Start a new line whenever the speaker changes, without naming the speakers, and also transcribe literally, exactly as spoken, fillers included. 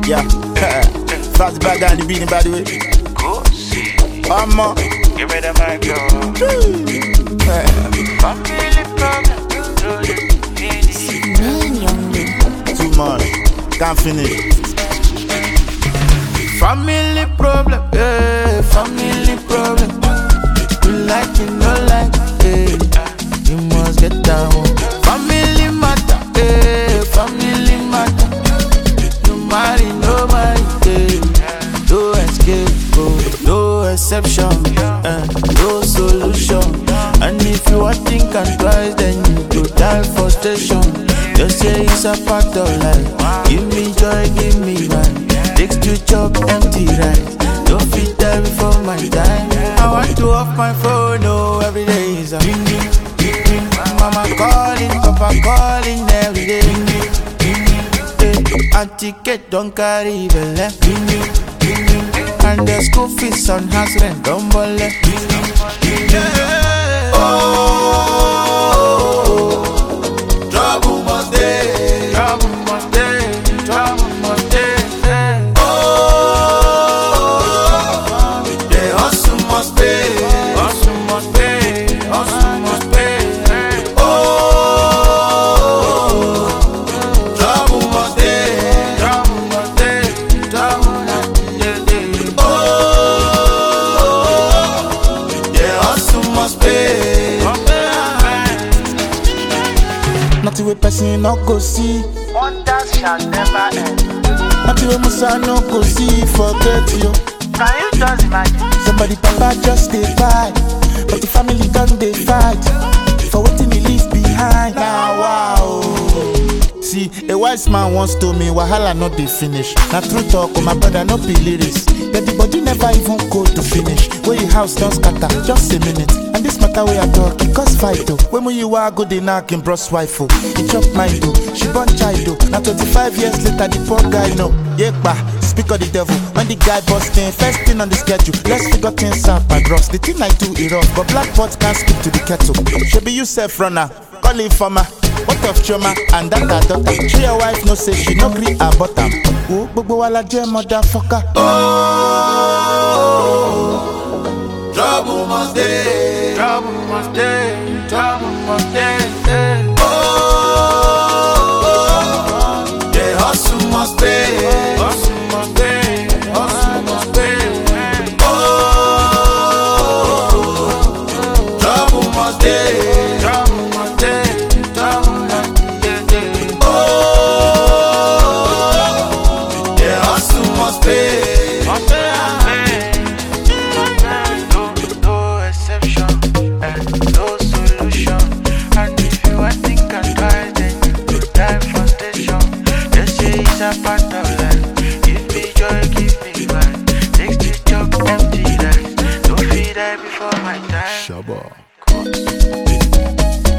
Yeah. Fast bad down the beating, by the way.
Go see.
One more.
Give me the mic, yo. Family problem.
Man, youngling.
Too much. Can't finish.
Family problem, yeah. Family problem. You like it, no like it, yeah. You must get down. Family matter, yeah. Family matter. No marry, no marry, yeah. No escape, oh, no exception, uh, no solution. And if you are thinking twice, then you go die for station. Just say it's a part of life. Give me joy, give me right. Takes to chop empty rice. Don't fit there before my time. I want to off my phone, oh, every day is a ring, ring, ring, ring. Mama calling, papa calling every day. Ring, ring, ring, ring. And ticket don't carry belle. Ring, ring, ring, ring. And the school fees on house rent don't bole. Ring, ring, ring. Yeah. Oh, trouble must day, trouble must day, trouble must day.
Nothing we person no go see.
Wonders shall never end.
Nothing we musa no go see. Forget you.
Can you just imagine?
Somebody papa just dey fight, but the family done dey fight for wetin he leave behind. Now wow. See, a wise man once told me wahala no dey finish. Na true talk, oh my brother no be lyrics. But the body never even go to finish. Where your house don't scatter, just a minute. And this matter where I talk, it cause fight though. When we you are good, they knock in bros wife oh. He chop mine though, she born child though. Now twenty-five years later, the poor guy know. Yeah, bah, speak of the devil. When the guy busting, first thing on the schedule. Let's figure things out by gross. The thing I do is rough, but black pot can't speak to the kettle. Should be you self runner, call him farmer. What of Choma and that her daughter? She your wife no say she no gree her butter. Oh, gbogbo wa la jẹ́ motherfucker.
Oh, trouble must day, trouble must day, trouble must day. Oh, the hustle must pay, hustle must pay, hustle must pay. Oh, trouble must day, trouble must day, trouble must day. Oh, the hustle must pay.
Shabba.